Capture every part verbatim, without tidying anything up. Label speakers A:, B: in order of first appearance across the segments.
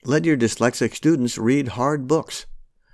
A: Let your dyslexic students read hard books.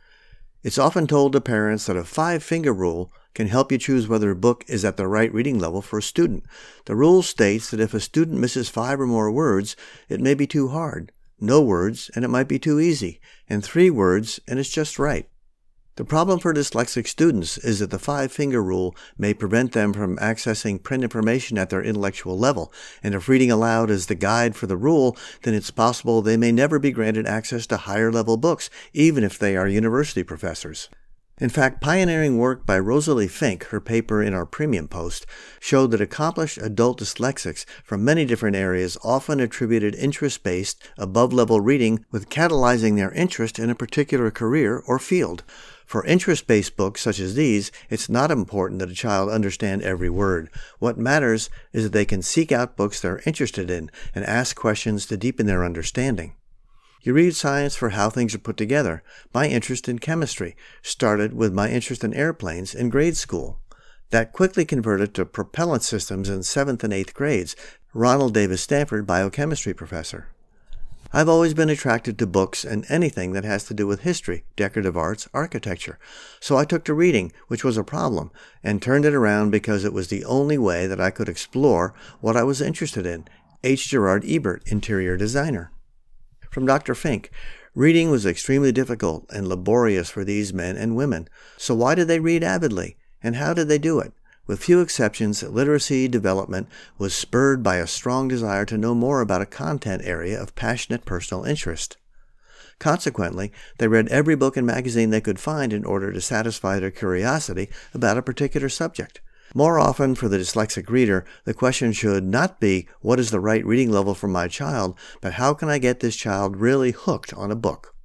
A: It's often told to parents that a five-finger rule can help you choose whether a book is at the right reading level for a student. The rule states that if a student misses five or more words, it may be too hard, no words, and it might be too easy, and three words, and it's just right. The problem for dyslexic students is that the five-finger rule may prevent them from accessing print information at their intellectual level, and if reading aloud is the guide for the rule, then it's possible they may never be granted access to higher-level books, even if they are university professors. In fact, pioneering work by Rosalie Fink, her paper in our Premium Post, showed that accomplished adult dyslexics from many different areas often attributed interest-based, above-level reading with catalyzing their interest in a particular career or field. For interest-based books such as these, it's not important that a child understand every word. What matters is that they can seek out books they're interested in and ask questions to deepen their understanding. You read science for how things are put together. My interest in chemistry started with my interest in airplanes in grade school. That quickly converted to propellant systems in seventh and eighth grades. Ronald Davis Stanford, biochemistry professor. I've always been attracted to books and anything that has to do with history, decorative arts, architecture. So I took to reading, which was a problem, and turned it around because it was the only way that I could explore what I was interested in. H. Gerard Ebert, interior designer. From Doctor Fink, reading was extremely difficult and laborious for these men and women. So why did they read avidly? And how did they do it? With few exceptions, literacy development was spurred by a strong desire to know more about a content area of passionate personal interest. Consequently, they read every book and magazine they could find in order to satisfy their curiosity about a particular subject. More often, for the dyslexic reader, the question should not be, what is the right reading level for my child, but how can I get this child really hooked on a book?